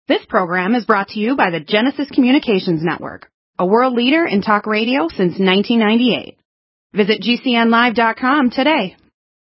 This program is brought to you by the Genesis Communications Network, a world leader in talk radio since 1998. Visit GCNlive.com today.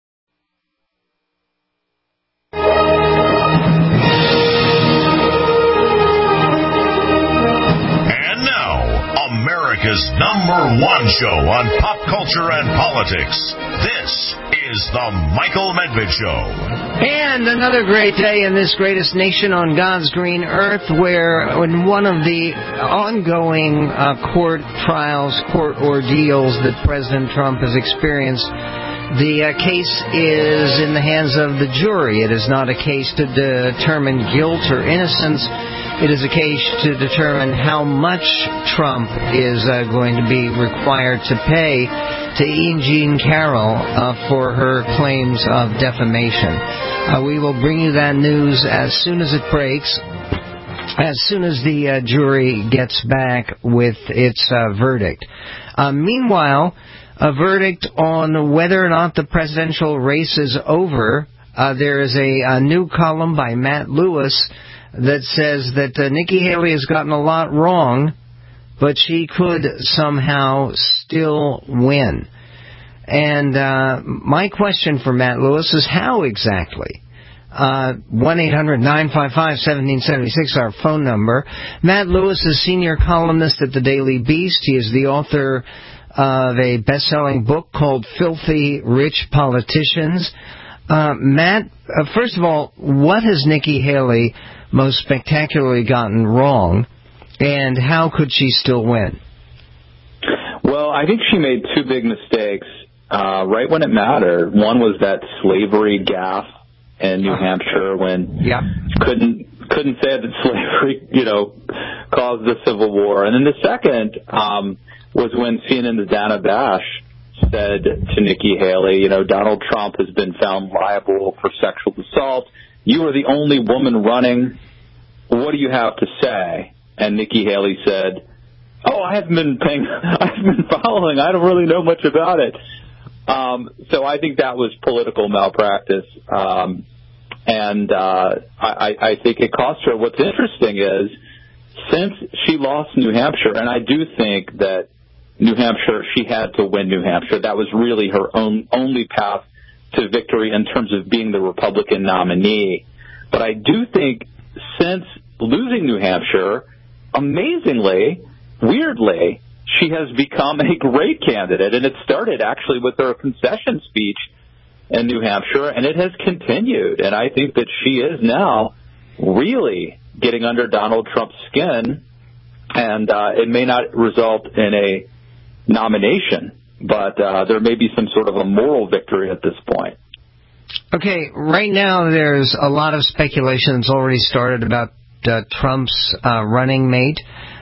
And now, America's #1 show on pop culture and politics. This is The Michael Medved Show. And another great day in this greatest nation on God's green earth, where in one of the ongoing court trials, court ordeals that President Trump has experienced, the case is in the hands of the jury. It is not a case to determine guilt or innocence. It is a case to determine how much Trump is going to be required to pay to E. Jean Carroll for her claims of defamation. We will bring you that news as soon as it breaks, as soon as the jury gets back with its verdict. Meanwhile, a verdict on whether or not the presidential race is over. There is a new column by Matt Lewis that says that Nikki Haley has gotten a lot wrong, but she could somehow still win. And my question for Matt Lewis is how exactly? 1-800-955-1776, our phone number. Matt Lewis is senior columnist at the Daily Beast. He is the author of a best-selling book called Filthy Rich Politicians. Matt, first of all, what has Nikki Haley most spectacularly gotten wrong, and how could she still win? Well, I think she made two big mistakes right when it mattered. One was that slavery gaffe in New Hampshire when couldn't say that slavery, caused the Civil War. And then the second was when CNN's Dana Bash said to Nikki Haley, Donald Trump has been found liable for sexual assault. You are the only woman running. What do you have to say? And Nikki Haley said, I haven't been following. I don't really know much about it. So I think that was political malpractice. And I think it cost her. What's interesting is since she lost New Hampshire, and I do think that New Hampshire, she had to win New Hampshire. That was really her only path to victory in terms of being the Republican nominee. But I do think since losing New Hampshire, amazingly, weirdly, she has become a great candidate. And it started actually with her concession speech in New Hampshire, and it has continued. And I think that she is now really getting under Donald Trump's skin. And it may not result in a nomination, but there may be some sort of a moral victory at this point. Okay, right now there's a lot of speculation that's already started about Trump's running mate.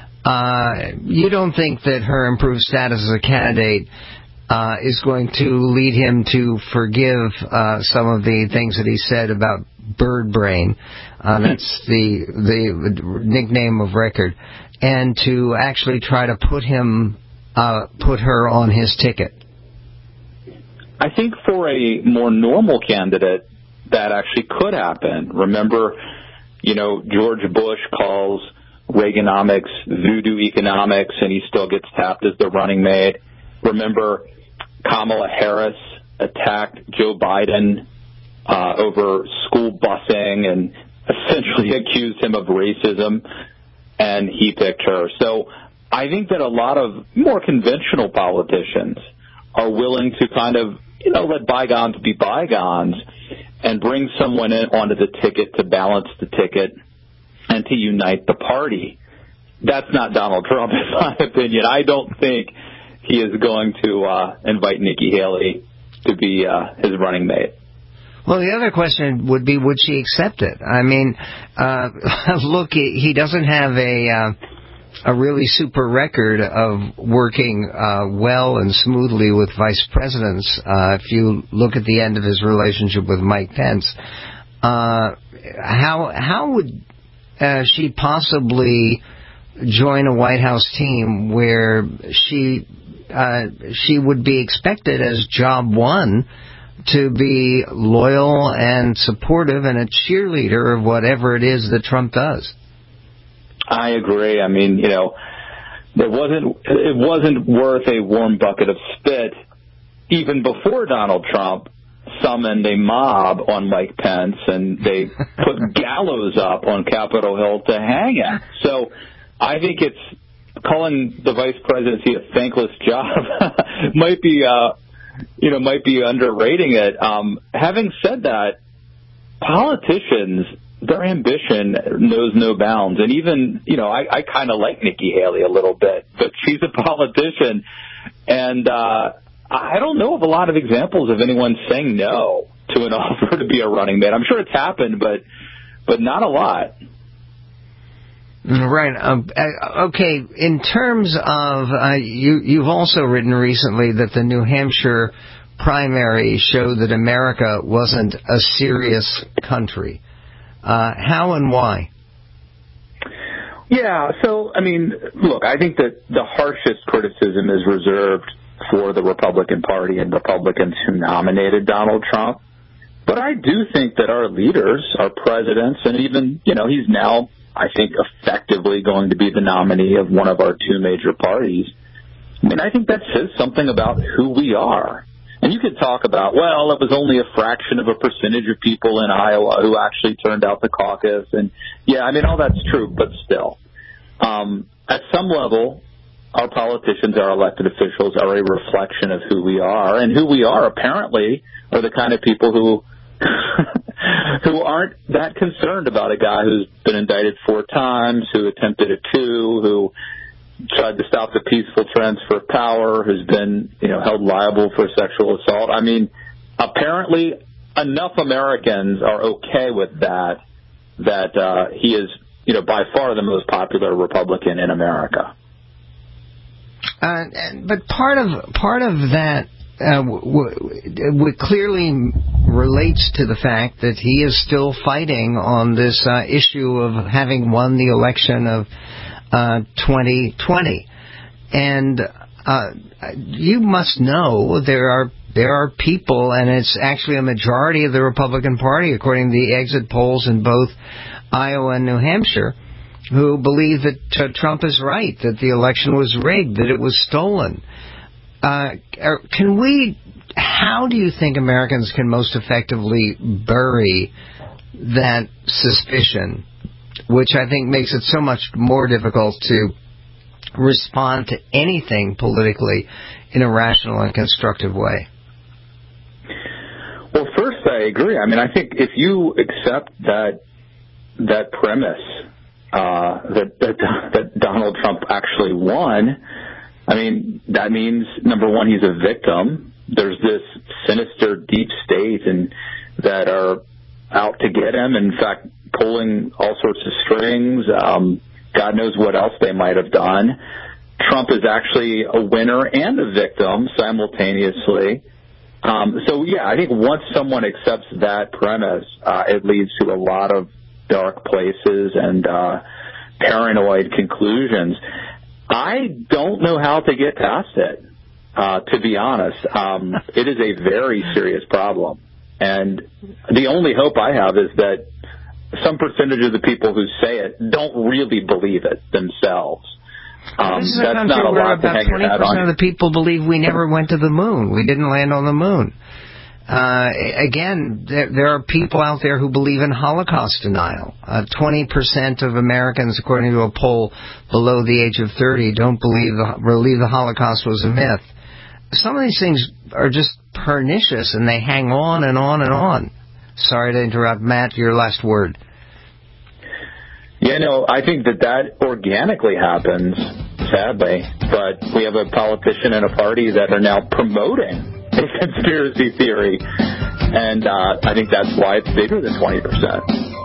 You don't think that her improved status as a candidate is going to lead him to forgive some of the things that he said about bird brain, that's the nickname of record, and to actually try to put her on his ticket? I think for a more normal candidate, that actually could happen. Remember, George Bush calls Reaganomics voodoo economics, and he still gets tapped as the running mate. Remember, Kamala Harris attacked Joe Biden over school busing and essentially accused him of racism, and he picked her. So I think that a lot of more conventional politicians are willing to kind of, let bygones be bygones and bring someone in onto the ticket to balance the ticket and to unite the party. That's not Donald Trump, in my opinion. I don't think he is going to invite Nikki Haley to be his running mate. Well, the other question would be, would she accept it? I mean, look, he doesn't have a really super record of working well and smoothly with vice presidents. If you look at the end of his relationship with Mike Pence, how would she possibly join a White House team where she would be expected as job one to be loyal and supportive and a cheerleader of whatever it is that Trump does? I agree. I mean, it wasn't worth a warm bucket of spit even before Donald Trump summoned a mob on Mike Pence, and they put gallows up on Capitol Hill to hang him. So I think it's calling the vice presidency a thankless job might be underrating it. Having said that, politicians, their ambition knows no bounds. And even, I kind of like Nikki Haley a little bit, but she's a politician. And I don't know of a lot of examples of anyone saying no to an offer to be a running mate. I'm sure it's happened, but not a lot. Right. Okay. In terms of, you've also written recently that the New Hampshire primary showed that America wasn't a serious country. How and why? Yeah. So, I mean, look, I think that the harshest criticism is reserved for the Republican Party and Republicans who nominated Donald Trump. But I do think that our leaders, our presidents, and even, he's now, I think, effectively going to be the nominee of one of our two major parties. I mean, I think that says something about who we are. And you could talk about, well, it was only a fraction of a percentage of people in Iowa who actually turned out the caucus. And, yeah, I mean, all that's true, but still. At some level, our politicians, our elected officials, are a reflection of who we are. And who we are, apparently, are the kind of people who who aren't that concerned about a guy who's been indicted 4 times, who attempted a coup, who tried to stop the peaceful transfer of power, who's been, held liable for sexual assault. I mean, apparently enough Americans are okay with that he is, by far the most popular Republican in America. But part of that clearly relates to the fact that he is still fighting on this issue of having won the election of 2020, and you must know there are people, and it's actually a majority of the Republican Party, according to the exit polls in both Iowa and New Hampshire, who believe that Trump is right, that the election was rigged, that it was stolen. How do you think Americans can most effectively bury that suspicion, which I think makes it so much more difficult to respond to anything politically in a rational and constructive way? Well, first, I agree. I mean, I think if you accept that premise, that Donald Trump actually won, I mean, that means, number one, he's a victim. There's this sinister deep state that are out to get him. In fact, pulling all sorts of strings. God knows what else they might have done. Trump is actually a winner and a victim simultaneously. So, yeah, I think once someone accepts that premise, it leads to a lot of dark places and paranoid conclusions. I don't know how to get past it, to be honest. It is a very serious problem. And the only hope I have is that some percentage of the people who say it don't really believe it themselves. This is a country where about 20% of the people believe we never went to the moon. We didn't land on the moon. Again, there are people out there who believe in Holocaust denial. 20% of Americans, according to a poll below the age of 30, don't believe the Holocaust was a myth. Some of these things are just pernicious, and they hang on and on and on. Sorry to interrupt. Matt, your last word. Yeah, no, I think that organically happens, sadly. But we have a politician and a party that are now promoting a conspiracy theory, and I think that's why it's bigger than 20%.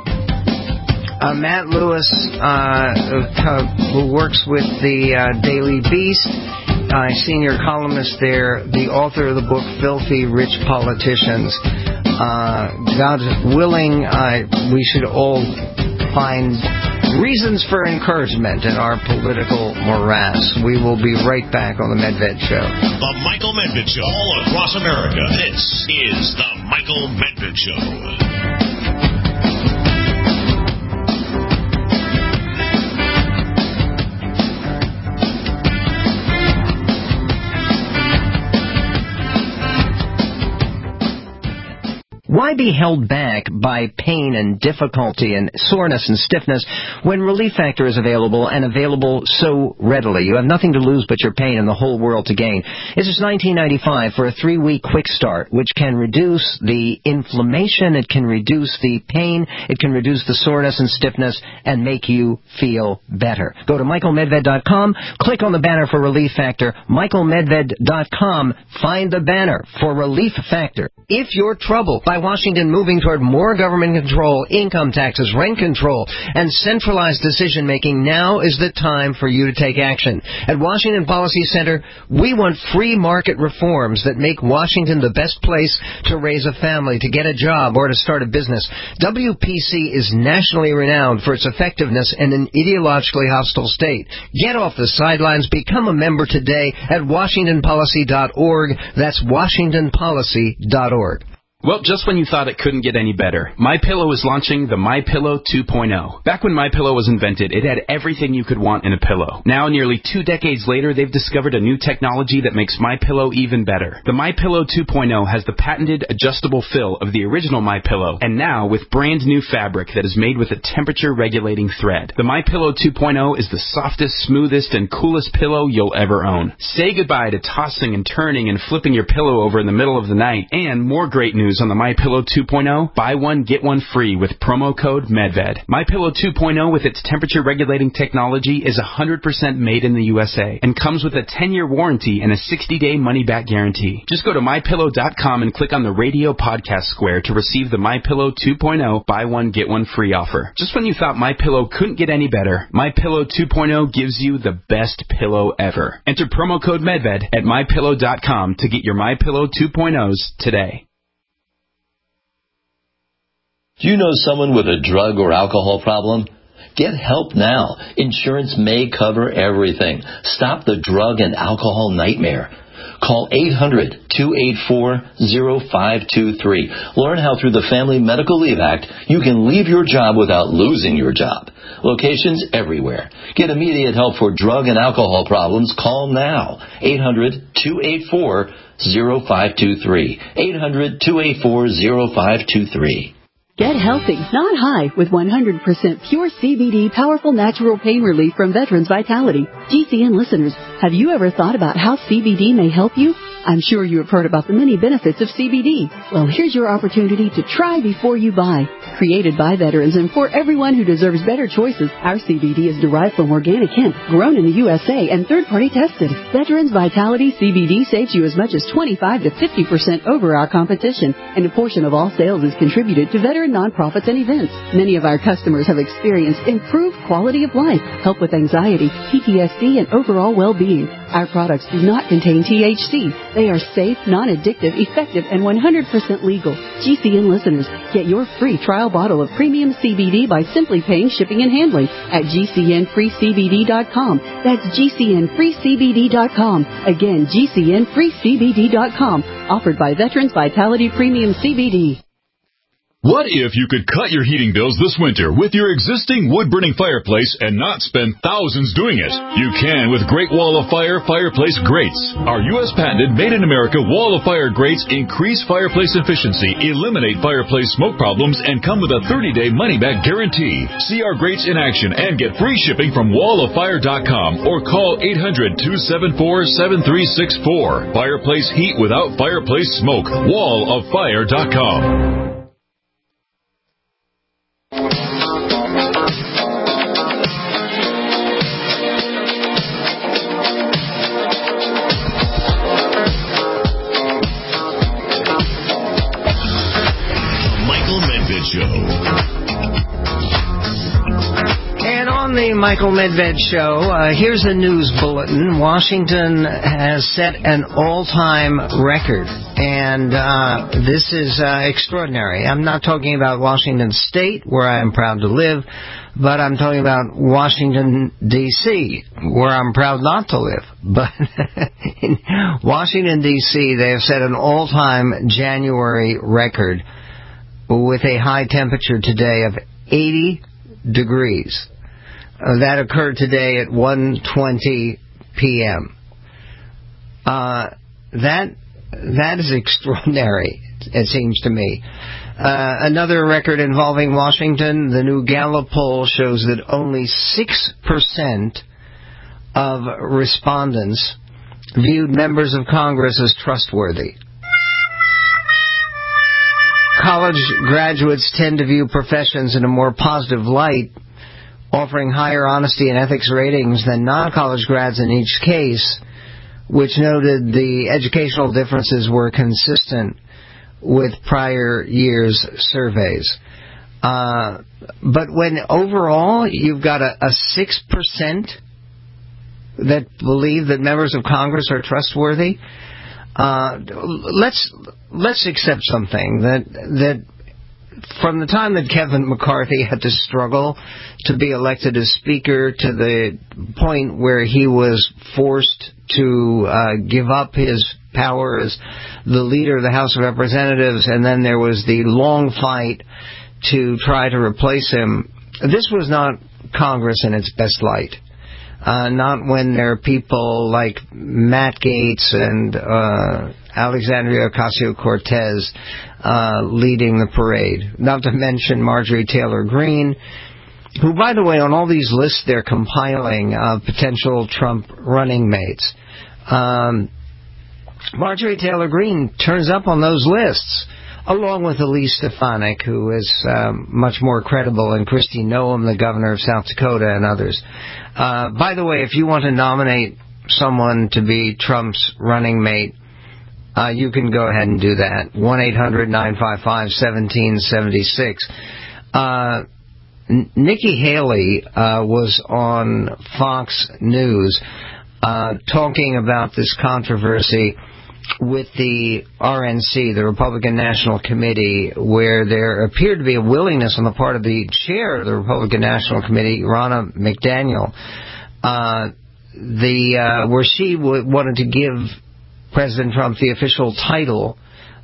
Matt Lewis, who works with the Daily Beast, senior columnist there, the author of the book Filthy Rich Politicians. God willing, we should all find reasons for encouragement in our political morass. We will be right back on The Medved Show. The Michael Medved Show. All across America, this is The Michael Medved Show. Why be held back by pain and difficulty and soreness and stiffness when Relief Factor is available and available so readily? You have nothing to lose but your pain and the whole world to gain. This is $19.95 for a 3-week quick start, which can reduce the inflammation, it can reduce the pain, it can reduce the soreness and stiffness, and make you feel better. Go to michaelmedved.com, click on the banner for Relief Factor, michaelmedved.com, find the banner for Relief Factor. If you're troubled by Washington moving toward more government control, income taxes, rent control, and centralized decision-making, now is the time for you to take action. At Washington Policy Center, we want free market reforms that make Washington the best place to raise a family, to get a job, or to start a business. WPC is nationally renowned for its effectiveness in an ideologically hostile state. Get off the sidelines. Become a member today at WashingtonPolicy.org. That's WashingtonPolicy.org. Well, just when you thought it couldn't get any better, MyPillow is launching the MyPillow 2.0. Back when MyPillow was invented, it had everything you could want in a pillow. Now, nearly 2 decades later, they've discovered a new technology that makes MyPillow even better. The MyPillow 2.0 has the patented adjustable fill of the original MyPillow, and now with brand new fabric that is made with a temperature-regulating thread. The MyPillow 2.0 is the softest, smoothest, and coolest pillow you'll ever own. Say goodbye to tossing and turning and flipping your pillow over in the middle of the night. And more great news on the MyPillow 2.0, buy one, get one free with promo code MedVed. MyPillow 2.0 with its temperature-regulating technology is 100% made in the USA and comes with a 10-year warranty and a 60-day money-back guarantee. Just go to MyPillow.com and click on the radio podcast square to receive the MyPillow 2.0 buy one, get one free offer. Just when you thought MyPillow couldn't get any better, MyPillow 2.0 gives you the best pillow ever. Enter promo code MedVed at MyPillow.com to get your MyPillow 2.0s today. Do you know someone with a drug or alcohol problem? Get help now. Insurance may cover everything. Stop the drug and alcohol nightmare. Call 800-284-0523. Learn how through the Family Medical Leave Act you can leave your job without losing your job. Locations everywhere. Get immediate help for drug and alcohol problems. Call now. 800-284-0523. 800-284-0523. Get healthy, not high, with 100% pure CBD powerful natural pain relief from Veterans Vitality. GCN listeners, have you ever thought about how CBD may help you? I'm sure you have heard about the many benefits of CBD. Well, here's your opportunity to try before you buy. Created by veterans and for everyone who deserves better choices, our CBD is derived from organic hemp, grown in the USA, and third-party tested. Veterans Vitality CBD saves you as much as 25 to 50% over our competition, and a portion of all sales is contributed to veteran nonprofits and events. Many of our customers have experienced improved quality of life, help with anxiety, PTSD, and overall well-being. Our products do not contain THC. They are safe, non-addictive, effective, and 100% legal. GCN listeners, get your free trial bottle of premium CBD by simply paying shipping and handling at GCNFreeCBD.com. That's GCNFreeCBD.com. Again, GCNFreeCBD.com. Offered by Veterans Vitality Premium CBD. What if you could cut your heating bills this winter with your existing wood-burning fireplace and not spend thousands doing it? You can with Great Wall of Fire fireplace grates. Our U.S. patented made-in-America Wall of Fire grates increase fireplace efficiency, eliminate fireplace smoke problems, and come with a 30-day money-back guarantee. See our grates in action and get free shipping from walloffire.com or call 800-274-7364. Fireplace heat without fireplace smoke. walloffire.com. And on the Michael Medved Show, here's a news bulletin. Washington has set an all-time record, and this is extraordinary. I'm not talking about Washington State, where I am proud to live, but I'm talking about Washington, D.C., where I'm proud not to live. But in Washington, D.C., they have set an all-time January record with a high temperature today of 80 degrees. That occurred today at 1:20 p.m. That is extraordinary, it seems to me. Another record involving Washington, the new Gallup poll shows that only 6% of respondents viewed members of Congress as trustworthy. College graduates tend to view professions in a more positive light, offering higher honesty and ethics ratings than non-college grads in each case, which noted the educational differences were consistent with prior years' surveys. But when overall you've got a 6% that believe that members of Congress are trustworthy, let's accept something that from the time that Kevin McCarthy had to struggle to be elected as Speaker to the point where he was forced to give up his power as the leader of the House of Representatives, and then there was the long fight to try to replace him. This was not Congress in its best light. Not when there are people like Matt Gaetz and Alexandria Ocasio-Cortez leading the parade. Not to mention Marjorie Taylor Greene, who, by the way, on all these lists they're compiling potential Trump running mates. Marjorie Taylor Greene turns up on those lists, along with Elise Stefanik, who is much more credible, and Kristi Noem, the governor of South Dakota, and others. By the way, if you want to nominate someone to be Trump's running mate, you can go ahead and do that. 1-800-955-1776. Nikki Haley was on Fox News talking about this controversy with the RNC, the Republican National Committee, where there appeared to be a willingness on the part of the chair of the Republican National Committee, Ronna McDaniel, where she wanted to give President Trump the official title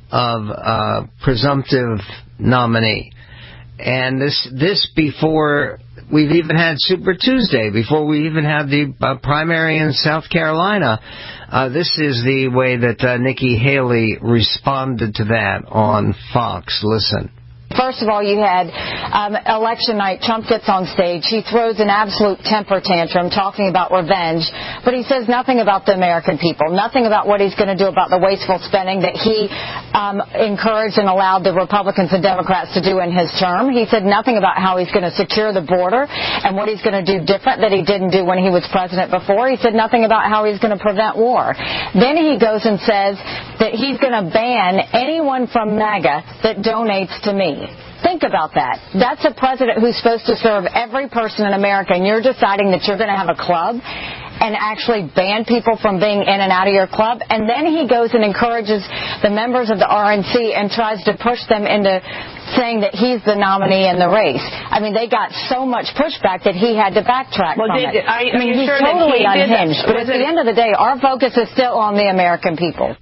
of presumptive nominee. And this before we've even had Super Tuesday, before we even had the primary in South Carolina. This is the way that Nikki Haley responded to that on Fox. Listen. First of all, you had election night. Trump gets on stage. He throws an absolute temper tantrum talking about revenge, but he says nothing about the American people, nothing about what he's going to do about the wasteful spending that he encouraged and allowed the Republicans and Democrats to do in his term. He said nothing about how he's going to secure the border and what he's going to do different that he didn't do when he was president before. He said nothing about how he's going to prevent war. Then he goes and says that he's going to ban anyone from MAGA that donates to me. Think about that. That's a president who's supposed to serve every person in America, and you're deciding that you're going to have a club and actually ban people from being in and out of your club. And then he goes and encourages the members of the RNC and tries to push them into saying that he's the nominee in the race. I mean, they got so much pushback that he had to backtrack from it. He's totally unhinged. But at the end of the day, our focus is still on the American people.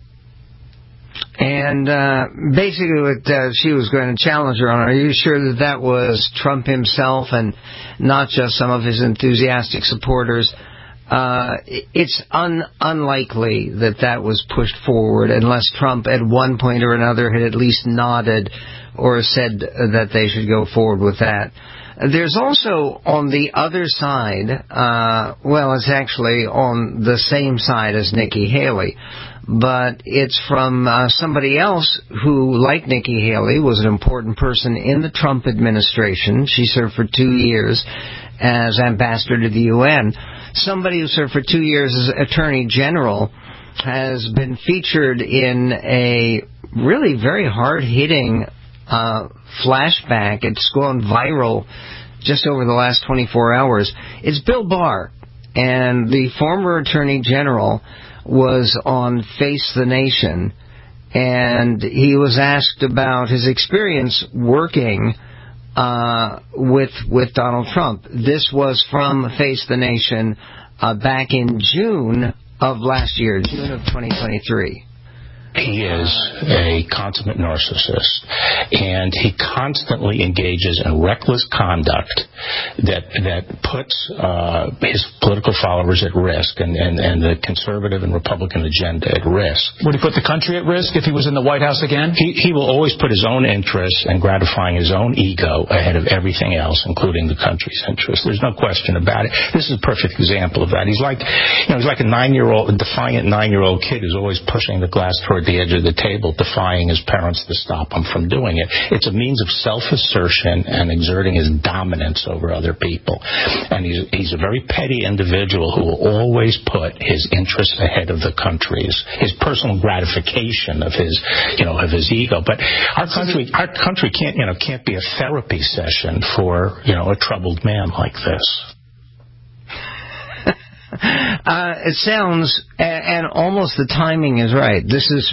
And basically what she was going to challenge her on, are you sure that was Trump himself and not just some of his enthusiastic supporters? It's unlikely that was pushed forward unless Trump at one point or another had at least nodded or said that they should go forward with that. There's also on the other side, it's actually on the same side as Nikki Haley, but it's from somebody else who, like Nikki Haley, was an important person in the Trump administration. She served for 2 years as ambassador to the UN. Somebody who served for 2 years as Attorney General has been featured in a really very hard-hitting flashback. It's gone viral just over the last 24 hours. It's Bill Barr, and the former Attorney General was on Face the Nation, and he was asked about his experience working with Donald Trump. This was from Face the Nation back in June of last year, June of 2023. He is a consummate narcissist, and he constantly engages in reckless conduct that puts his political followers at risk and the conservative and Republican agenda at risk. Would he put the country at risk if he was in the White House again? He will always put his own interests and gratifying his own ego ahead of everything else, including the country's interests. There's no question about it. This is a perfect example of that. He's like a defiant 9-year-old kid who's always pushing the glass toward the edge of the table, defying his parents to stop him from doing it. It's a means of self-assertion and exerting his dominance over other people. And he's a very petty individual who will always put his interests ahead of the country's, his personal gratification of his ego. But our country can't be a therapy session for a troubled man like this. It sounds, and almost the timing is right. This is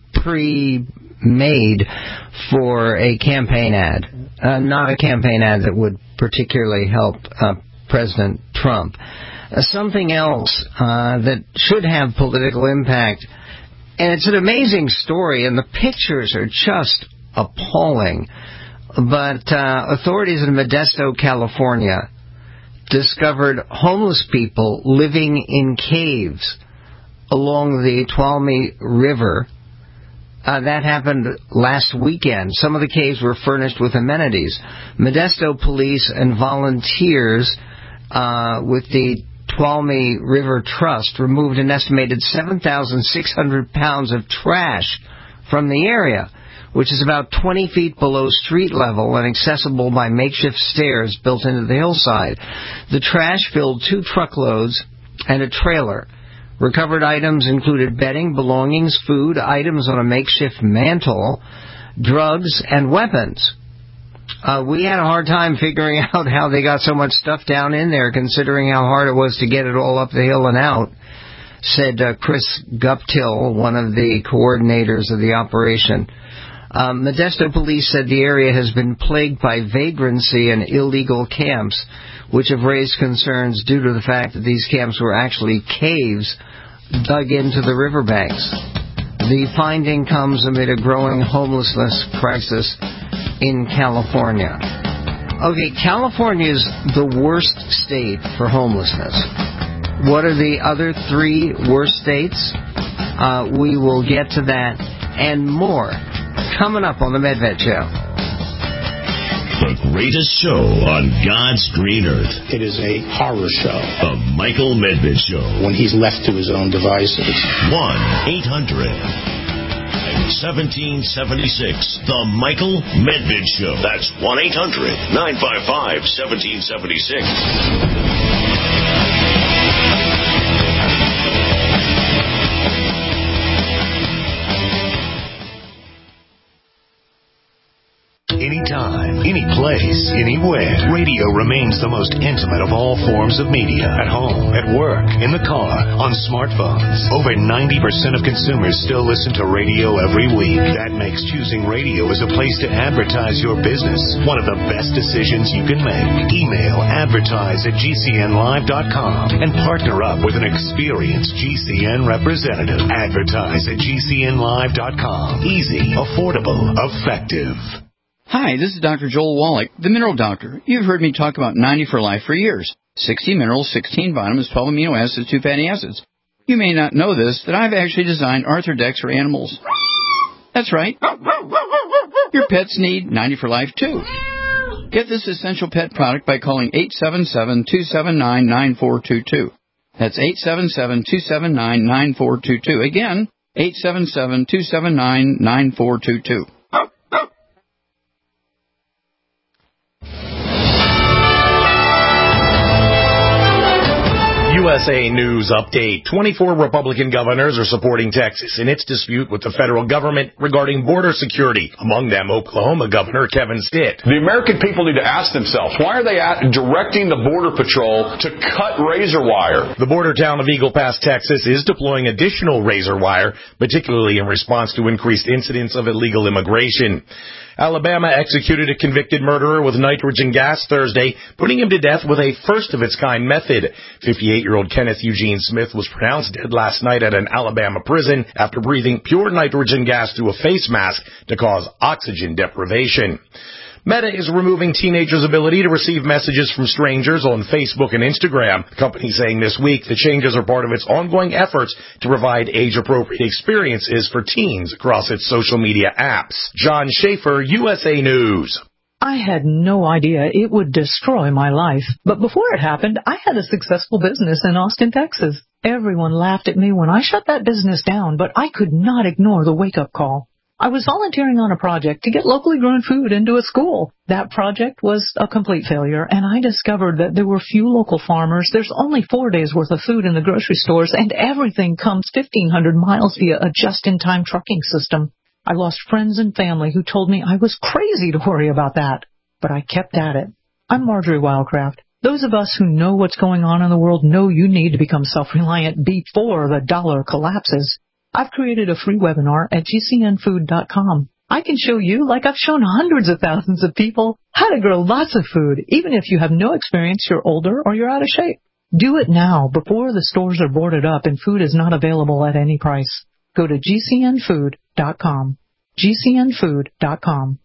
pre-made for a campaign ad, not a campaign ad that would particularly help President Trump. Something else that should have political impact, and it's an amazing story, and the pictures are just appalling. But authorities in Modesto, California, discovered homeless people living in caves along the Tuolumne River. That happened last weekend. Some of the caves were furnished with amenities. Modesto police and volunteers with the Tuolumne River Trust removed an estimated 7,600 pounds of trash from the area, which is about 20 feet below street level and accessible by makeshift stairs built into the hillside. The trash filled 2 truckloads and a trailer. Recovered items included bedding, belongings, food, items on a makeshift mantle, drugs, and weapons. We had a hard time figuring out how they got so much stuff down in there, considering how hard it was to get it all up the hill and out, said Chris Guptill, one of the coordinators of the operation. Modesto police said the area has been plagued by vagrancy and illegal camps, which have raised concerns due to the fact that these camps were actually caves dug into the riverbanks. The finding comes amid a growing homelessness crisis in California. Okay, California is the worst state for homelessness. What are the other 3 worst states? We will get to that and more coming up on the Medved Show. The greatest show on God's green earth. It is a horror show. The Michael Medved Show. When he's left to his own devices. 1-800-1776. The Michael Medved Show. That's 1-800-955-1776. Anytime, any place, anywhere. Radio remains the most intimate of all forms of media. At home, at work, in the car, on smartphones. Over 90% of consumers still listen to radio every week. That makes choosing radio as a place to advertise your business one of the best decisions you can make. Email advertise@gcnlive.com and partner up with an experienced GCN representative. Advertise@gcnlive.com. Easy, affordable, effective. Hi, this is Dr. Joel Wallach, the Mineral Doctor. You've heard me talk about 90 for Life for years. 60 minerals, 16 vitamins, 12 amino acids, 2 fatty acids. You may not know this, that I've actually designed Arthrodex for animals. That's right. Your pets need 90 for Life, too. Get this essential pet product by calling 877-279-9422. That's 877-279-9422. Again, 877-279-9422. USA News Update. 24 Republican governors are supporting Texas in its dispute with the federal government regarding border security. Among them, Oklahoma Governor Kevin Stitt. The American people need to ask themselves, why are they directing the Border Patrol to cut razor wire? The border town of Eagle Pass, Texas, is deploying additional razor wire, particularly in response to increased incidents of illegal immigration. Alabama executed a convicted murderer with nitrogen gas Thursday, putting him to death with a first-of-its-kind method. 58-year-old 20-year-old Kenneth Eugene Smith was pronounced dead last night at an Alabama prison after breathing pure nitrogen gas through a face mask to cause oxygen deprivation. Meta is removing teenagers' ability to receive messages from strangers on Facebook and Instagram. The company saying this week the changes are part of its ongoing efforts to provide age-appropriate experiences for teens across its social media apps. John Schaefer, USA News. I had no idea it would destroy my life. But before it happened, I had a successful business in Austin, Texas. Everyone laughed at me when I shut that business down, but I could not ignore the wake-up call. I was volunteering on a project to get locally grown food into a school. That project was a complete failure, and I discovered that there were few local farmers. There's only 4 days' worth of food in the grocery stores, and everything comes 1,500 miles via a just-in-time trucking system. I lost friends and family who told me I was crazy to worry about that, but I kept at it. I'm Marjorie Wildcraft. Those of us who know what's going on in the world know you need to become self-reliant before the dollar collapses. I've created a free webinar at GCNfood.com. I can show you, like I've shown hundreds of thousands of people, how to grow lots of food, even if you have no experience, you're older, or you're out of shape. Do it now, before the stores are boarded up and food is not available at any price. Go to GCNfood.com. GCNfood.com.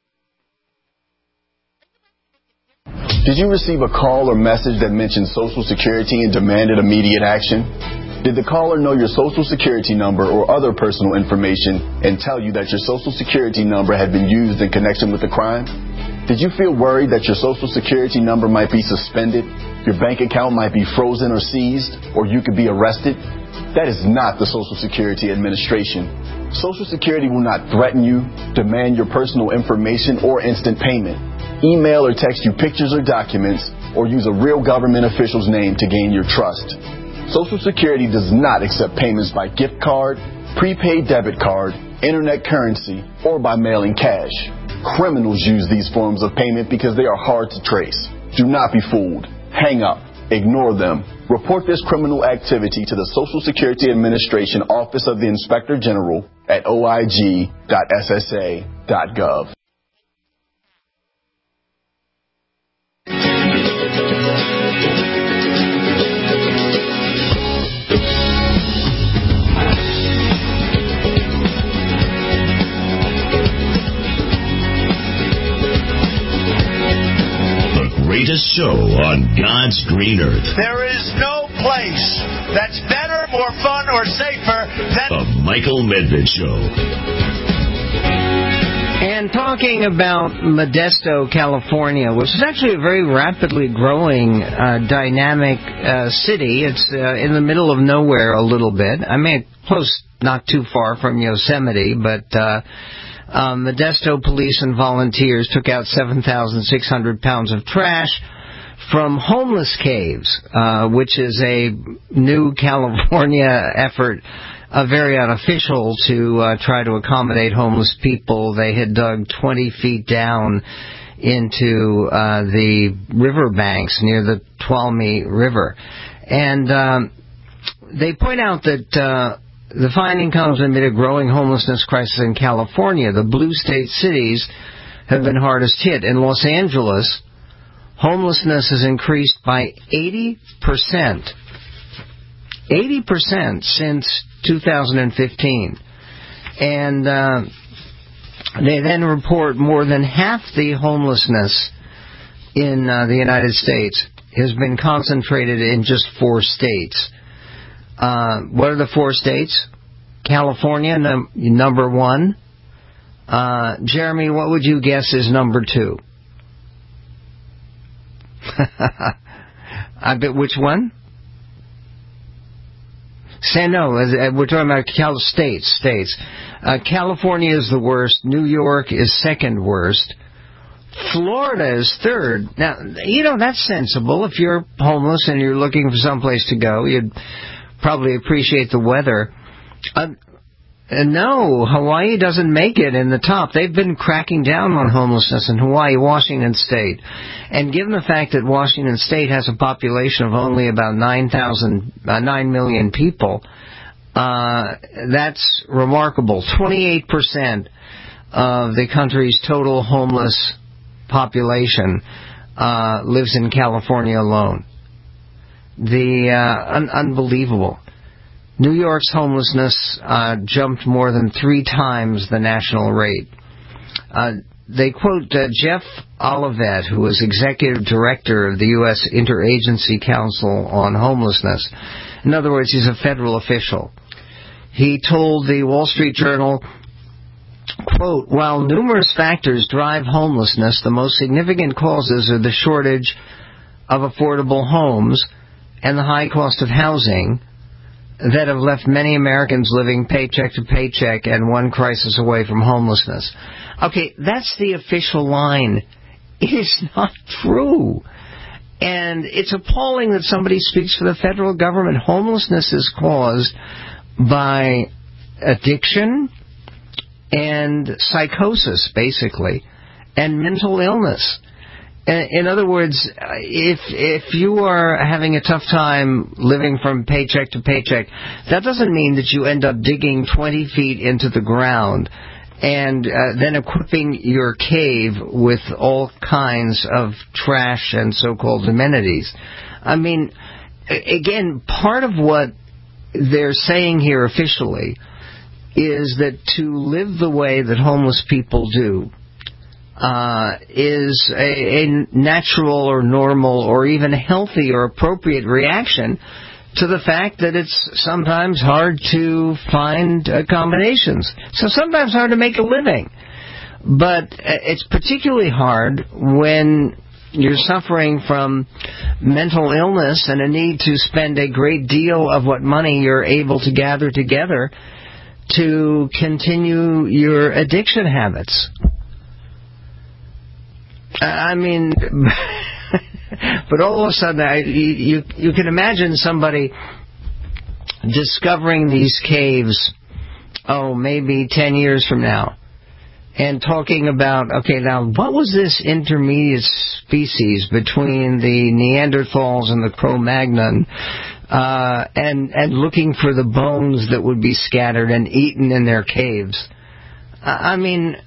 Did you receive a call or message that mentioned Social Security and demanded immediate action? Did the caller know your Social Security number or other personal information and tell you that your Social Security number had been used in connection with a crime? Did you feel worried that your Social Security number might be suspended, your bank account might be frozen or seized, or you could be arrested? That is not the Social Security Administration. Social Security will not threaten you, demand your personal information, or instant payment, email or text you pictures or documents, or use a real government official's name to gain your trust. Social Security does not accept payments by gift card, prepaid debit card, internet currency, or by mailing cash. Criminals use these forms of payment because they are hard to trace. Do not be fooled. Hang up. Ignore them. Report this criminal activity to the Social Security Administration Office of the Inspector General at oig.ssa.gov. Greatest show on God's green earth. There is no place that's better, more fun, or safer than The Michael Medved Show. And talking about Modesto, California, which is actually a very rapidly growing, dynamic city. It's in the middle of nowhere a little bit. I mean, close, not too far from Yosemite, but Modesto police and volunteers took out 7,600 pounds of trash from homeless caves, which is a new California effort, very unofficial, to try to accommodate homeless people. They had dug 20 feet down into the riverbanks near the Tuolumne River. And they point out that the finding comes amid a growing homelessness crisis in California. The blue state cities have been hardest hit. In Los Angeles, homelessness has increased by 80%. 80% since 2015. And they then report more than half the homelessness in the United States has been concentrated in just 4 states. What are the 4 states? California, number 1. Jeremy, what would you guess is number 2? I bet which one? Say no. We're talking about states. California is the worst. New York is second worst. Florida is third. Now, that's sensible. If you're homeless and you're looking for someplace to go, you'd probably appreciate the weather. No, Hawaii doesn't make it in the top. They've been cracking down on homelessness in Hawaii, Washington State. And given the fact that Washington State has a population of only about 9 million people, that's remarkable. 28% of the country's total homeless population lives in California alone. Unbelievable. New York's homelessness jumped more than 3 times the national rate. They quote Jeff Olivet, who is executive director of the U.S. Interagency Council on Homelessness. In other words, he's a federal official. He told the Wall Street Journal, quote, while numerous factors drive homelessness, the most significant causes are the shortage of affordable homes and the high cost of housing that have left many Americans living paycheck to paycheck and one crisis away from homelessness. Okay, that's the official line. It is not true. And it's appalling that somebody speaks for the federal government. Homelessness is caused by addiction and psychosis, basically, and mental illness. In other words, if you are having a tough time living from paycheck to paycheck, that doesn't mean that you end up digging 20 feet into the ground and then equipping your cave with all kinds of trash and so-called amenities. I mean, again, part of what they're saying here officially is that to live the way that homeless people do is a natural or normal or even healthy or appropriate reaction to the fact that it's sometimes hard to find accommodations. So sometimes hard to make a living. But it's particularly hard when you're suffering from mental illness and a need to spend a great deal of what money you're able to gather together to continue your addiction habits. I mean, but all of a sudden, you can imagine somebody discovering these caves, maybe 10 years from now, and talking about, okay, now, what was this intermediate species between the Neanderthals and the Cro-Magnon, and looking for the bones that would be scattered and eaten in their caves? I mean,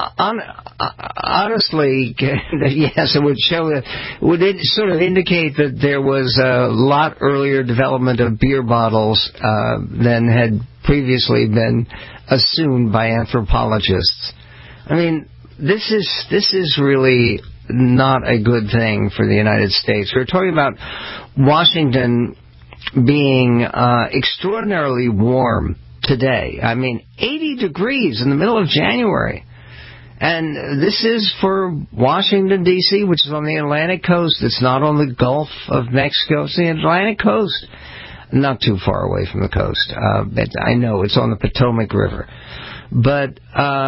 honestly, yes, it would show. Would it sort of indicate that there was a lot earlier development of beer bottles than had previously been assumed by anthropologists? I mean, this is really not a good thing for the United States. We're talking about Washington being extraordinarily warm today. I mean, 80 degrees in the middle of January. And this is for Washington, D.C., which is on the Atlantic coast. It's not on the Gulf of Mexico. It's the Atlantic coast. Not too far away from the coast. I know it's on the Potomac River. But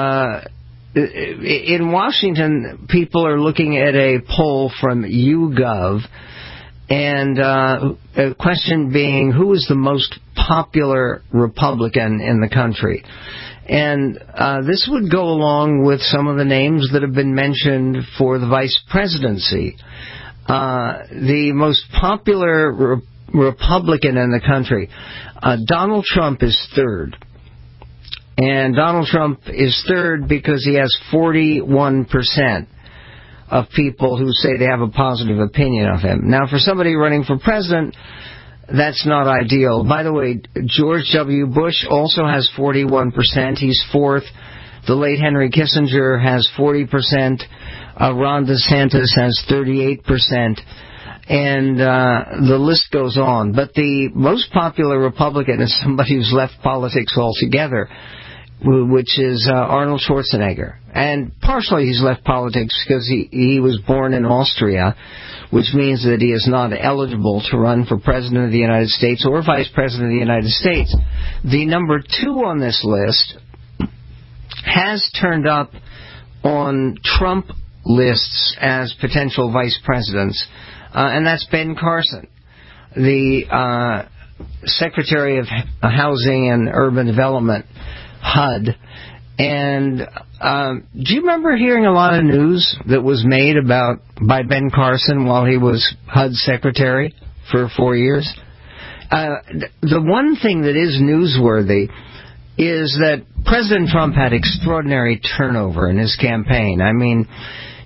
in Washington, people are looking at a poll from YouGov, and a question being, who is the most popular Republican in the country? And this would go along with some of the names that have been mentioned for the vice presidency. The most popular Republican in the country, Donald Trump, is third. And Donald Trump is third because he has 41% of people who say they have a positive opinion of him. Now, for somebody running for president, that's not ideal. By the way, George W. Bush also has 41%. He's fourth. The late Henry Kissinger has 40%. Ron DeSantis has 38%. And the list goes on. But the most popular Republican is somebody who's left politics altogether, which is Arnold Schwarzenegger. And partially he's left politics because he was born in Austria, which means that he is not eligible to run for President of the United States or Vice President of the United States. The number 2 on this list has turned up on Trump lists as potential vice presidents, and that's Ben Carson, the Secretary of Housing and Urban Development, HUD. And do you remember hearing a lot of news that was made by Ben Carson while he was HUD secretary for 4 years? The one thing that is newsworthy is that President Trump had extraordinary turnover in his campaign. I mean,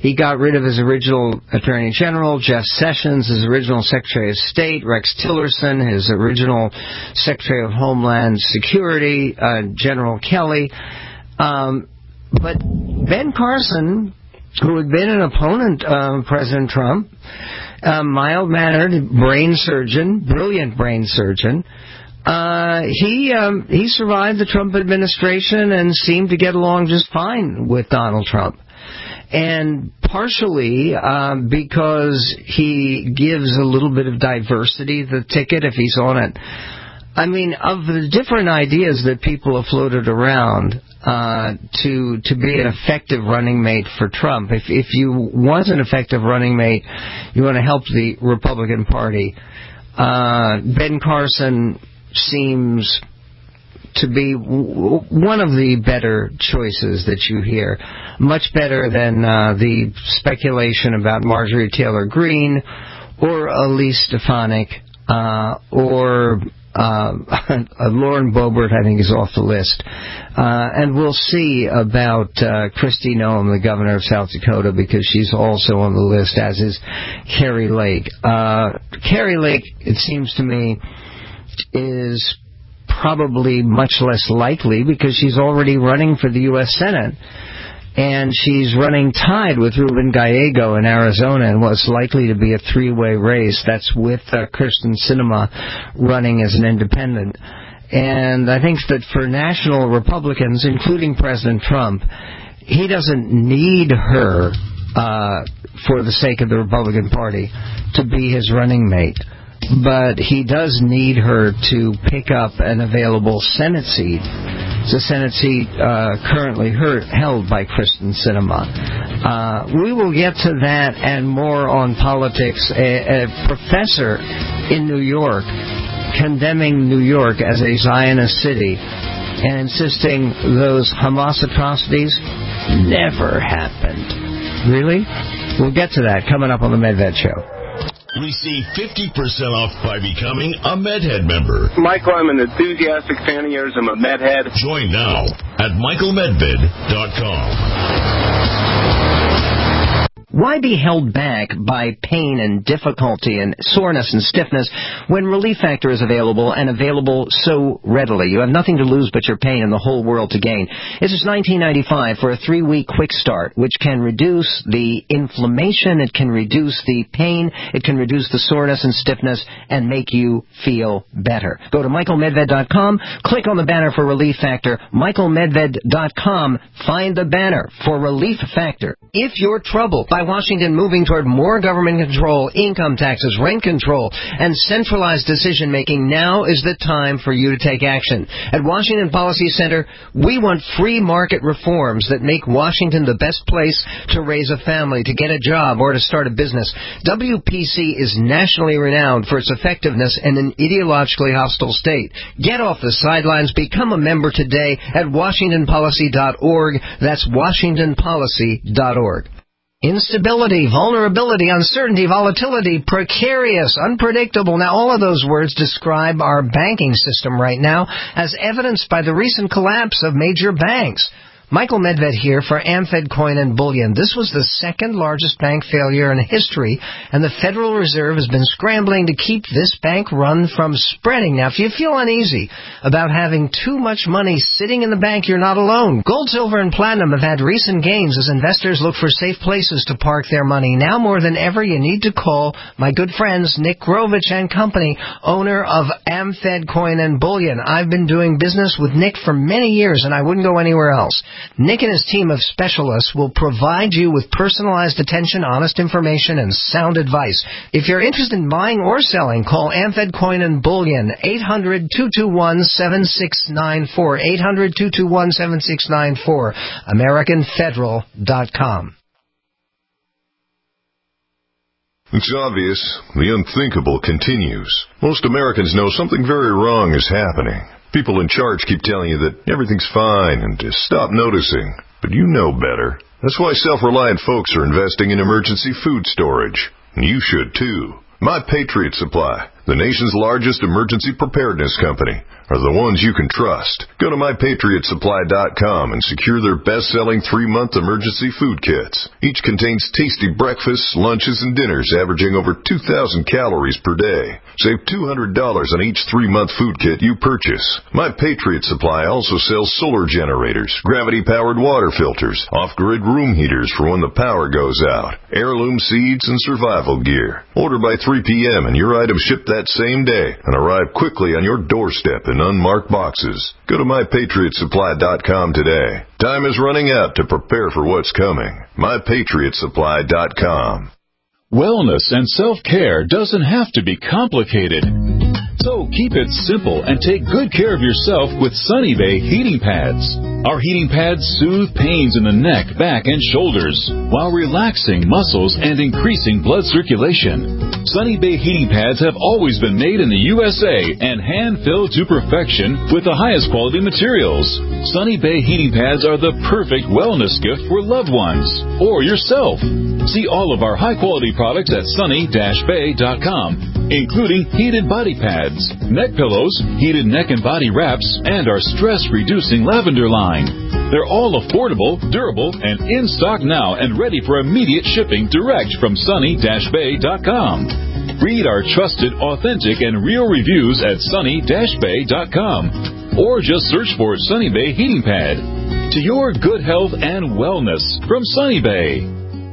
He got rid of his original Attorney General, Jeff Sessions, his original Secretary of State, Rex Tillerson, his original Secretary of Homeland Security, General Kelly. But Ben Carson, who had been an opponent of President Trump, mild-mannered brain surgeon, brilliant brain surgeon, he survived the Trump administration and seemed to get along just fine with Donald Trump. And partially because he gives a little bit of diversity to the ticket if he's on it. I mean, of the different ideas that people have floated around to be an effective running mate for Trump, if you want an effective running mate, you want to help the Republican Party, Ben Carson seems to be one of the better choices that you hear. Much better than the speculation about Marjorie Taylor Greene or Elise Stefanik or Lauren Boebert, I think, is off the list. And we'll see about Kristi Noem, the governor of South Dakota, because she's also on the list, as is Kari Lake. Kari Lake, it seems to me, is probably much less likely because she's already running for the U.S. Senate. And she's running tied with Ruben Gallego in Arizona in what's likely to be a three-way race. That's with Kyrsten Sinema running as an independent. And I think that for national Republicans, including President Trump, he doesn't need her, for the sake of the Republican Party, to be his running mate. But he does need her to pick up an available Senate seat. It's a Senate seat currently held by Kyrsten Sinema. We will get to that and more on politics. A professor in New York condemning New York as a Zionist city and insisting those Hamas atrocities never happened. Really? We'll get to that coming up on the MedVed Show. Receive 50% off by becoming a MedHead member. Michael, I'm an enthusiastic fan of yours. I'm a MedHead. Join now at michaelmedved.com. Why be held back by pain and difficulty and soreness and stiffness when Relief Factor is available and available so readily? You have nothing to lose but your pain and the whole world to gain. This is $19.95 for a 3-week quick start, which can reduce the inflammation, it can reduce the pain, it can reduce the soreness and stiffness, and make you feel better. Go to michaelmedved.com, click on the banner for Relief Factor, michaelmedved.com, find the banner for Relief Factor. If you're troubled by Washington moving toward more government control, income taxes, rent control, and centralized decision-making, now is the time for you to take action. At Washington Policy Center, we want free market reforms that make Washington the best place to raise a family, to get a job, or to start a business. WPC is nationally renowned for its effectiveness in an ideologically hostile state. Get off the sidelines. Become a member today at WashingtonPolicy.org. That's WashingtonPolicy.org. Instability, vulnerability, uncertainty, volatility, precarious, unpredictable. Now, all of those words describe our banking system right now, as evidenced by the recent collapse of major banks. Michael Medved here for AmFed Coin and Bullion. This was the second largest bank failure in history, and the Federal Reserve has been scrambling to keep this bank run from spreading. Now, if you feel uneasy about having too much money sitting in the bank, you're not alone. Gold, silver, and platinum have had recent gains as investors look for safe places to park their money. Now more than ever, you need to call my good friends Nick Grovich and Company, owner of AmFed Coin and Bullion. I've been doing business with Nick for many years, and I wouldn't go anywhere else. Nick and his team of specialists will provide you with personalized attention, honest information, and sound advice. If you're interested in buying or selling, call AmFed Coin and Bullion, 800-221-7694, 800-221-7694, AmericanFederal.com. It's obvious. The unthinkable continues. Most Americans know something very wrong is happening. People in charge keep telling you that everything's fine and to stop noticing. But you know better. That's why self-reliant folks are investing in emergency food storage. And you should too. My Patriot Supply. The nation's largest emergency preparedness company are the ones you can trust. Go to MyPatriotSupply.com and secure their best-selling 3-month emergency food kits. Each contains tasty breakfasts, lunches, and dinners averaging over 2,000 calories per day. Save $200 on each 3-month food kit you purchase. My Patriot Supply also sells solar generators, gravity-powered water filters, off-grid room heaters for when the power goes out, heirloom seeds, and survival gear. Order by 3 p.m. and your items ship that same day and arrive quickly on your doorstep in unmarked boxes. Go to MyPatriotSupply.com today. Time is running out to prepare for what's coming. MyPatriotSupply.com. Wellness and self-care doesn't have to be complicated. So keep it simple and take good care of yourself with Sunny Bay heating pads. Our heating pads soothe pains in the neck, back, and shoulders while relaxing muscles and increasing blood circulation. Sunny Bay heating pads have always been made in the USA and hand-filled to perfection with the highest quality materials. Sunny Bay heating pads are the perfect wellness gift for loved ones or yourself. See all of our high-quality products at sunny-bay.com, including heated body pads, neck pillows, heated neck and body wraps, and our stress-reducing lavender line. They're all affordable, durable, and in stock now and ready for immediate shipping direct from sunny-bay.com. Read our trusted, authentic, and real reviews at sunny-bay.com or just search for Sunny Bay Heating Pad. To your good health and wellness from Sunny Bay.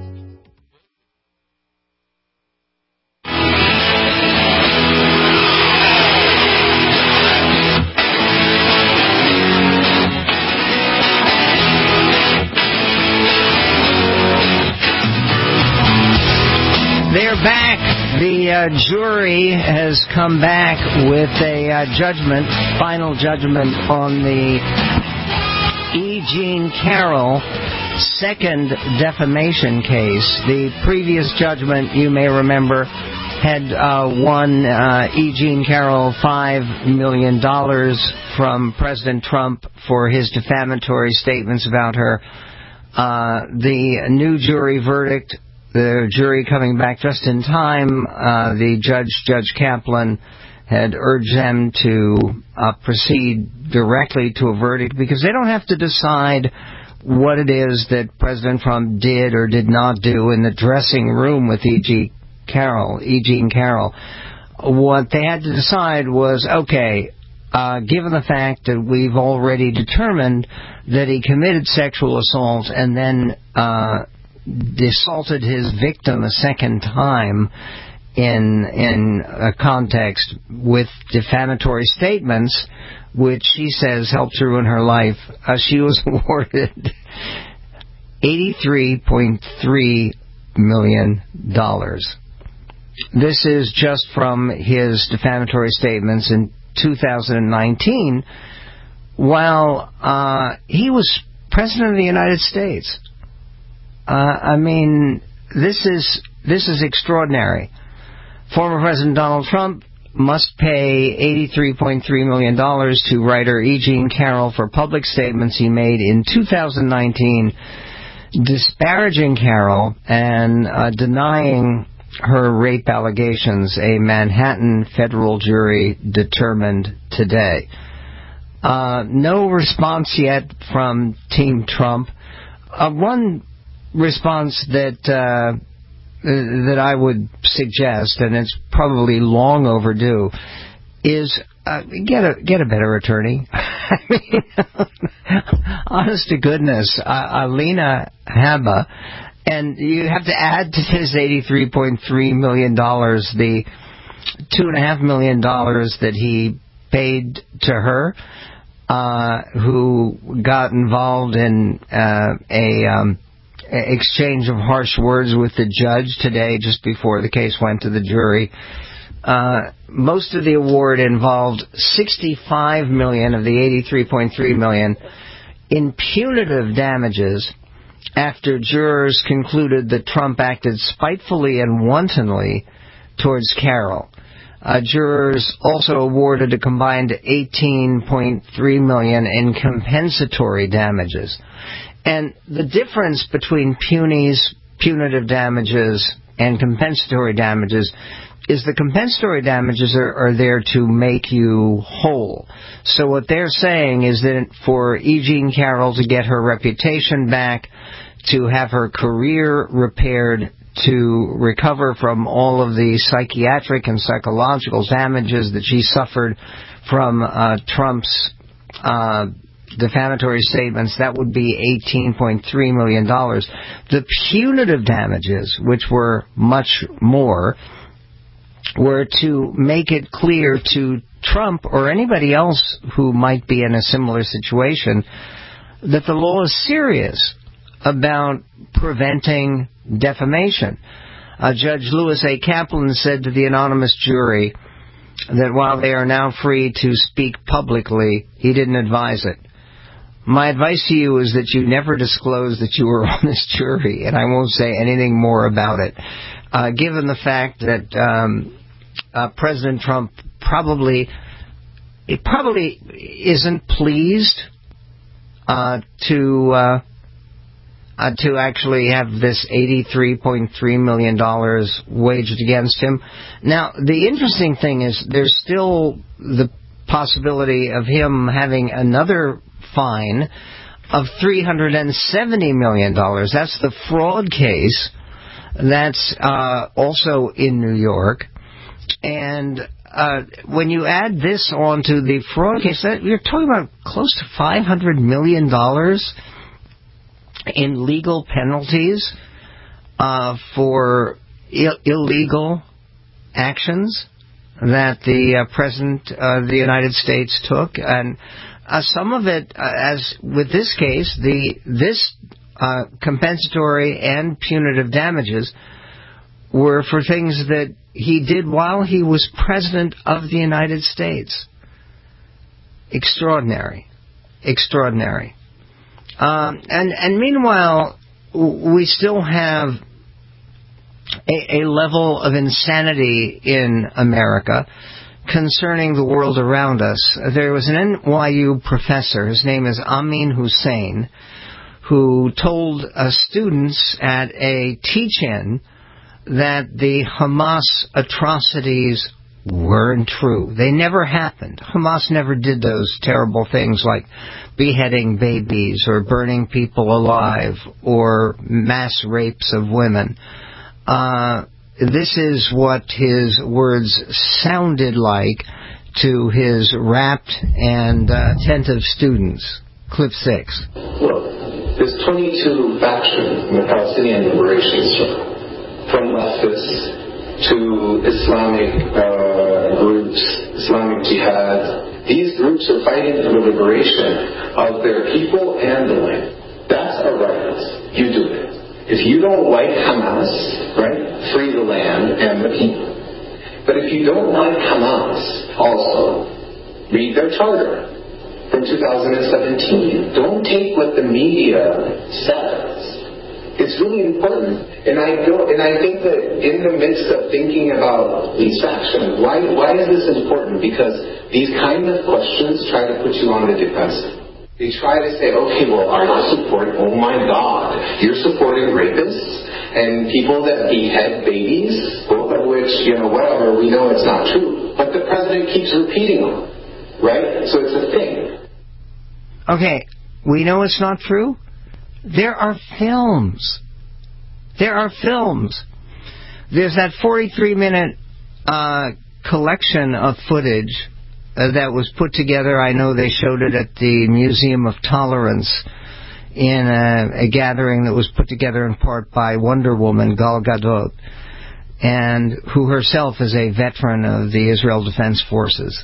They're back. The jury has come back with a judgment, final judgment on the E. Jean Carroll second defamation case. The previous judgment, you may remember, had won E. Jean Carroll $5 million from President Trump for his defamatory statements about her. The new jury verdict, the jury coming back just in time, the Judge Kaplan, had urged them to proceed directly to a verdict because they don't have to decide what it is that President Trump did or did not do in the dressing room with E. Jean Carroll. What they had to decide was, okay, given the fact that we've already determined that he committed sexual assault and then assaulted his victim a second time in a context with defamatory statements, which she says helped ruin her life, she was awarded $83.3 million. This is just from his defamatory statements in 2019 while he was President of the United States. I mean, this is extraordinary. Former President Donald Trump must pay $83.3 million to writer E. Jean Carroll for public statements he made in 2019 disparaging Carroll and denying her rape allegations, a Manhattan federal jury determined today. No response yet from Team Trump. One response that I would suggest, and it's probably long overdue, is get a better attorney. I mean, honest to goodness, Alina Habba, and you have to add to this $83.3 million the $2.5 million that he paid to her, who got involved in a exchange of harsh words with the judge today just before the case went to the jury. Most of the award involved $65 million of the $83.3 million in punitive damages after jurors concluded that Trump acted spitefully and wantonly towards Carroll. Jurors also awarded a combined $18.3 million in compensatory damages. And the difference between punitive damages and compensatory damages is the compensatory damages are there to make you whole. So what they're saying is that for E. Jean Carroll to get her reputation back, to have her career repaired, to recover from all of the psychiatric and psychological damages that she suffered from Trump's defamatory statements, that would be $18.3 million. The punitive damages, which were much more, were to make it clear to Trump or anybody else who might be in a similar situation that the law is serious about preventing defamation. Judge Louis A. Kaplan said to the anonymous jury that while they are now free to speak publicly, he didn't advise it. My advice to you is that you never disclose that you were on this jury, and I won't say anything more about it. Given the fact that President Trump probably isn't pleased to actually have this $83.3 million waged against him. Now, the interesting thing is there's still the possibility of him having another fine of $370 million. That's the fraud case. That's also in New York. And when you add this onto the fraud case, you're talking about close to $500 million in legal penalties for illegal actions that the President of the United States took. And some of it, as with this case, this compensatory and punitive damages were for things that he did while he was President of the United States. Extraordinary. Extraordinary. And meanwhile, we still have a level of insanity in America concerning the world around us. There was an NYU professor, his name is Amin Hussein, who told students at a teach-in that the Hamas atrocities weren't true. They never happened. Hamas never did those terrible things like beheading babies or burning people alive or mass rapes of women. This is what his words sounded like to his rapt and attentive students. Clip 6. Look, there's 22 factions in the Palestinian liberation struggle, from leftists to Islamic groups, Islamic Jihad. These groups are fighting for the liberation of their people and the land. That's a right. You do it. If you don't like Hamas, right, free the land and the people. But if you don't like Hamas, also, read their charter from 2017. Don't take what the media says. It's really important. And I think that in the midst of thinking about these factions, why is this important? Because these kind of questions try to put you on the defensive. They try to say, okay, well, are you supporting, oh my God, you're supporting rapists and people that behead babies, both of which, whatever, we know it's not true. But the president keeps repeating them, right? So it's a thing. Okay, we know it's not true? There are films. There are films. There's that 43-minute collection of footage that was put together. I know they showed it at the Museum of Tolerance in a gathering that was put together in part by Wonder Woman, Gal Gadot, and who herself is a veteran of the Israel Defense Forces.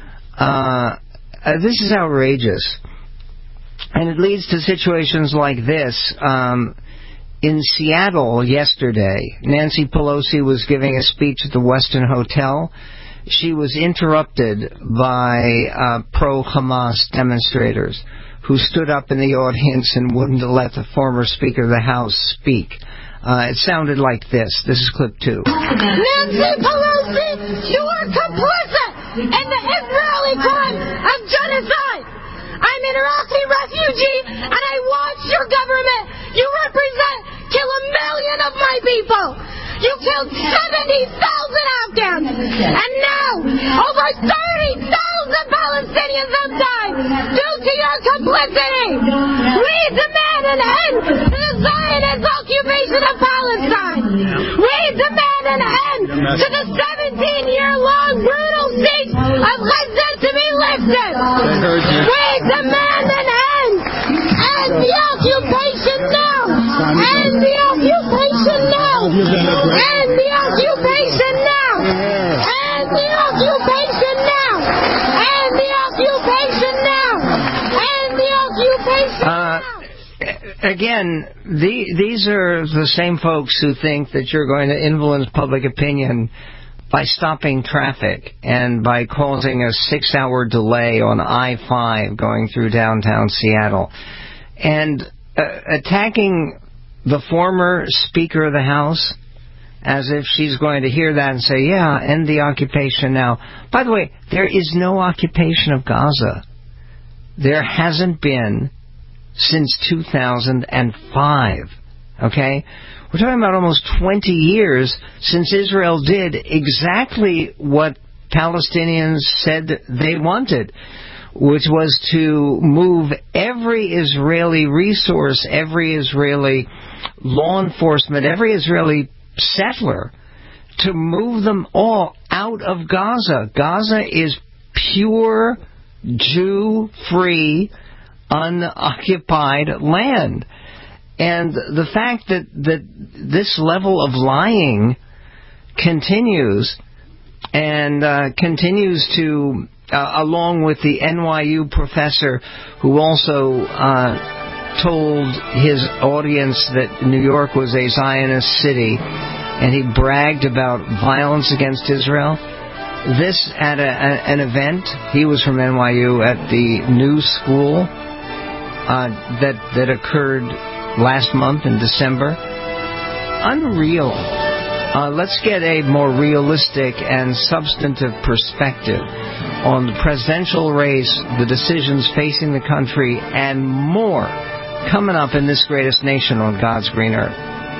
This is outrageous. And it leads to situations like this. In Seattle yesterday, Nancy Pelosi was giving a speech at the Westin Hotel. She was interrupted by pro-Hamas demonstrators who stood up in the audience and wouldn't let the former Speaker of the House speak. It sounded like this. This is clip 2. Nancy Pelosi, you are complicit in the Israeli crime of genocide. I'm an Iraqi refugee, and I watch your government. You represent kill 1 million of my people. You killed 70,000 Afghans. And now, over 30,000 Palestinians have died due to your complicity. We demand an end to the Zionist occupation of Palestine. We demand an end to the 17-year-long brutal siege of Gaza to be lifted. We demand an end. End the occupation now. End the occupation now. End the occupation now. End the occupation now. End the occupation now. End the occupation now. Again, these are the same folks who think that you're going to influence public opinion by stopping traffic and by causing a 6-hour delay on I-5 going through downtown Seattle. And attacking the former Speaker of the House as if she's going to hear that and say, yeah, end the occupation now. By the way, there is no occupation of Gaza. There hasn't been since 2005. Okay? We're talking about almost 20 years since Israel did exactly what Palestinians said they wanted, which was to move every Israeli resource, every Israeli law enforcement, every Israeli settler, to move them all out of Gaza. Gaza is pure Jew-free, unoccupied land. And the fact that this level of lying continues and continues to, along with the NYU professor who also told his audience that New York was a Zionist city, and he bragged about violence against Israel. This at an event, he was from NYU, at the New School that occurred last month in December. Unreal. Let's get a more realistic and substantive perspective on the presidential race, the decisions facing the country, and more coming up in this greatest nation on God's green earth.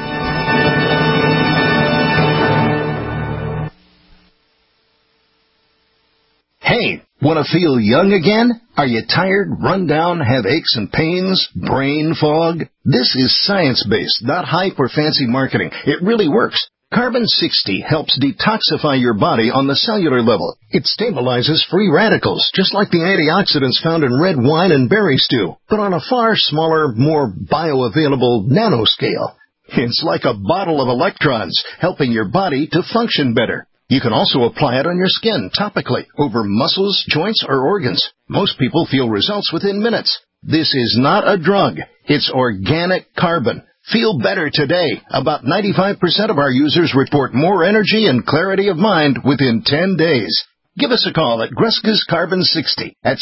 Hey, want to feel young again? Are you tired, run down, have aches and pains, brain fog? This is science-based, not hype or fancy marketing. It really works. Carbon 60 helps detoxify your body on the cellular level. It stabilizes free radicals, just like the antioxidants found in red wine and berry stew, but on a far smaller, more bioavailable nanoscale. It's like a bottle of electrons, helping your body to function better. You can also apply it on your skin topically, over muscles, joints, or organs. Most people feel results within minutes. This is not a drug. It's organic carbon. Feel better today. About 95% of our users report more energy and clarity of mind within 10 days. Give us a call at Greska's Carbon 60 at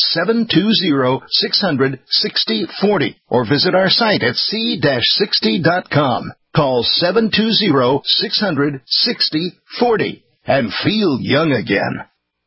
720-600-6040 or visit our site at c-60.com. Call 720-600-6040 and feel young again.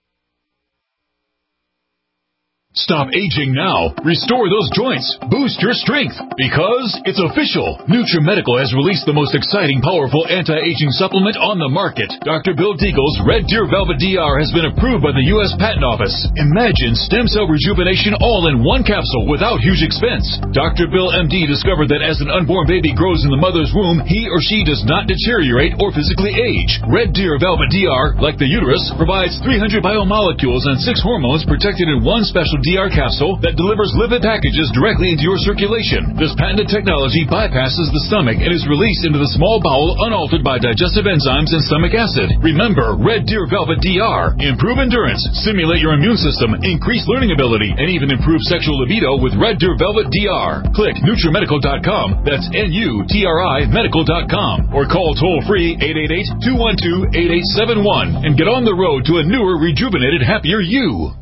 Stop aging now. Restore those joints. Boost your strength. Because it's official. NutriMedical has released the most exciting, powerful anti-aging supplement on the market. Dr. Bill Deagle's Red Deer Velvet DR has been approved by the U.S. Patent Office. Imagine stem cell rejuvenation all in one capsule without huge expense. Dr. Bill MD discovered that as an unborn baby grows in the mother's womb, he or she does not deteriorate or physically age. Red Deer Velvet DR, like the uterus, provides 300 biomolecules and 6 hormones protected in one special DR capsule that delivers lipid packages directly into your circulation. This patented technology bypasses the stomach and is released into the small bowel unaltered by digestive enzymes and stomach acid. Remember, Red Deer Velvet DR. Improve endurance, stimulate your immune system, increase learning ability, and even improve sexual libido with Red Deer Velvet DR. Click NutriMedical.com, that's NUTRI Medical.com, or call toll-free 888-212-8871 and get on the road to a newer, rejuvenated, happier you.